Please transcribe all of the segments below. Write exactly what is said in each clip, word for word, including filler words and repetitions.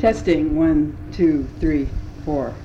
Testing, one, two, three, four.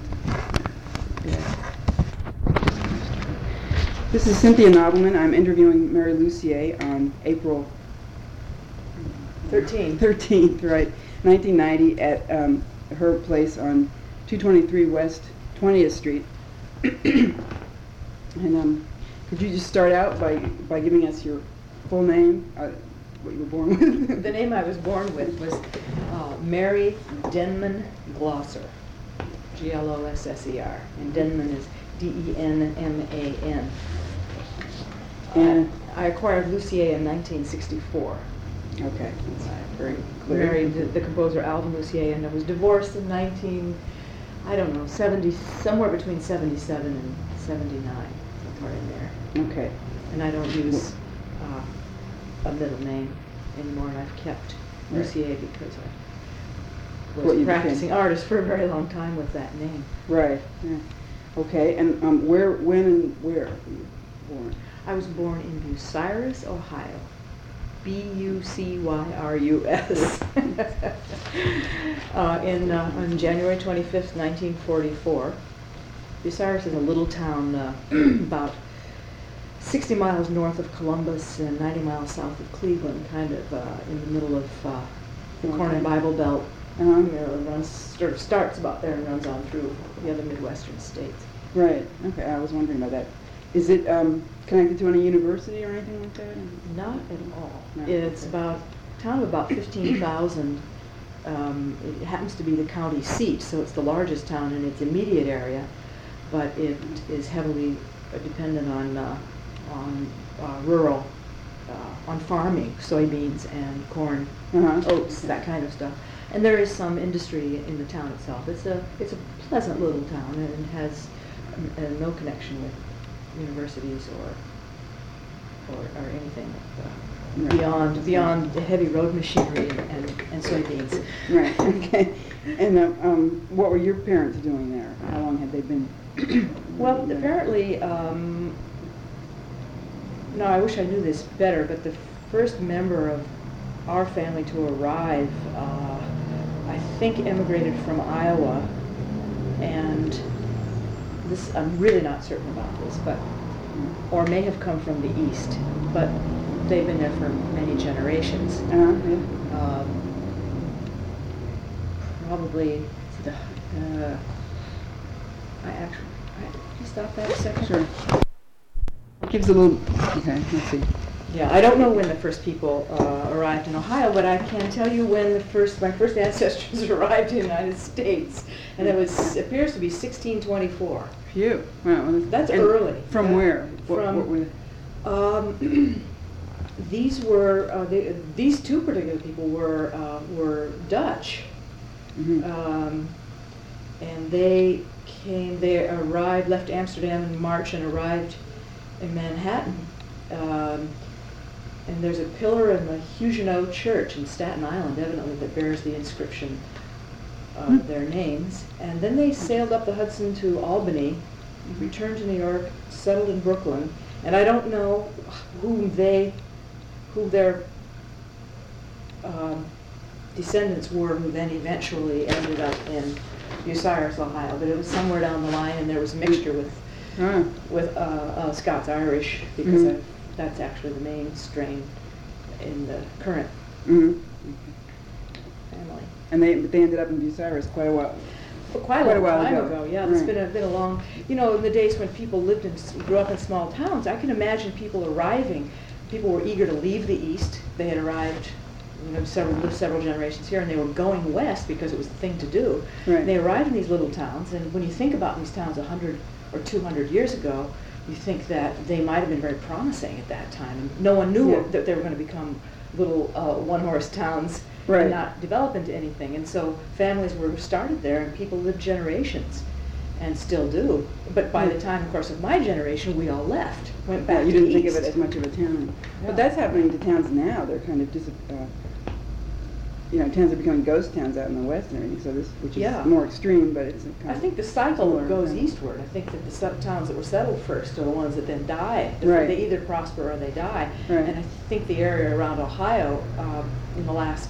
This is Cynthia Nobleman. I'm interviewing Mary Lucier on April thirteenth. thirteenth, right, nineteen ninety, at um, her place on two twenty-three West twentieth Street. And um, could you just start out by, by giving us your full name, uh, what you were born with? The name I was born with was uh, Mary Denman Glosser, G L O S S E R, and Denman is D E N M A N. And I acquired Lucier in nineteen sixty-four. Okay, that's very I clear. married the, the composer Alvin Lucier, and I was divorced in nineteen, I don't know, seventy, somewhere between seventy-seven and seventy-nine, somewhere in there. Okay. And I don't use uh, a middle name anymore, and I've kept Right. Lucier because I What was you a practicing became. artist for a very long time with that name. Right. Yeah. Okay, and um, where, when, and where were you born? I was born in Bucyrus, Ohio. B U C Y R U S. uh, in, uh, on January twenty-fifth, nineteen forty-four. Bucyrus is a little town uh, about sixty miles north of Columbus and ninety miles south of Cleveland, kind of uh, in the middle of uh, the Corn and Bible Belt. Uh-huh. You know, it runs, sort of starts about there and runs on through the other Midwestern states. Right. Okay, I was wondering about that. Is it um, connected to any university or anything like that? Not at all. No. It's about a town of about fifteen thousand. Um, it happens to be the county seat, so it's the largest town in its immediate area, but it is heavily uh, dependent on uh, on uh, rural, uh, on farming, soybeans and corn, Uh-huh. oats, that kind of stuff. And there is some industry in the town itself. It's a it's a pleasant little town, and it has uh, no connection with universities or or, or anything uh, Right. beyond beyond the heavy road machinery and, and, and soybeans. Right, okay. And uh, um, what were your parents doing there? How long had they been? Well, apparently, um, no, I wish I knew this better, but the first member of our family to arrive, uh, I think, immigrated from Iowa, and this, I'm really not certain about this, but, or may have come from the East, but they've been there for many generations. Uh-huh, yeah. Um, probably the, uh, I actually, I, can you stop that a second? Sure. Gives a little, okay, let's see. Yeah, I don't know when the first people uh, arrived in Ohio, but I can tell you when the first, my first ancestors arrived in the United States, and it was, appears to be sixteen twenty-four. Phew. Wow, well, That's and early. From That- where? What, from- what were they? Um, these were, uh, they, these two particular people were, uh, were Dutch. Mhm. Um, and they came, they arrived, left Amsterdam in March and arrived in Manhattan. Um, and there's a pillar in the Huguenot Church in Staten Island, evidently, that bears the inscription of Hmm. their names. And then they sailed up the Hudson to Albany, returned to New York, settled in Brooklyn. And I don't know whom they, who their um, descendants were, who then eventually ended up in Bucyrus, Ohio. But it was somewhere down the line, and there was a mixture with Ah, with uh, uh, Scots-Irish, because Mhm. I, that's actually the main strain in the current mhm. family. And they, but they ended up in Bucyrus quite a while. But quite a Quite a long while time ago. ago, yeah. It's Right. been a, been a long, you know, in the days when people lived in, s- grew up in small towns, I can imagine people arriving. People were eager to leave the East. They had arrived, you know, several, lived several generations here, and they were going west because it was the thing to do. Right. They arrived in these little towns, and when you think about these towns a hundred or two hundred years ago, you think that they might have been very promising at that time. And no one knew Yeah. that they were going to become little uh, one-horse towns Right. and not develop into anything. And so families were started there, and people lived generations, and still do. But by Yeah. the time, of course, of my generation, we all left, went Yeah, back you to didn't the think east. of it as much of a town. Yeah. But that's happening to towns now. They're kind of, dis- uh, you know, towns are becoming ghost towns out in the west and everything, so this, which is Yeah. more extreme, but it's a kind I of think the cycle similar, goes yeah. eastward. I think that the sub- towns that were settled first are the ones that then die. Right. They either prosper or they die. Right. And I think the area around Ohio, um, in the last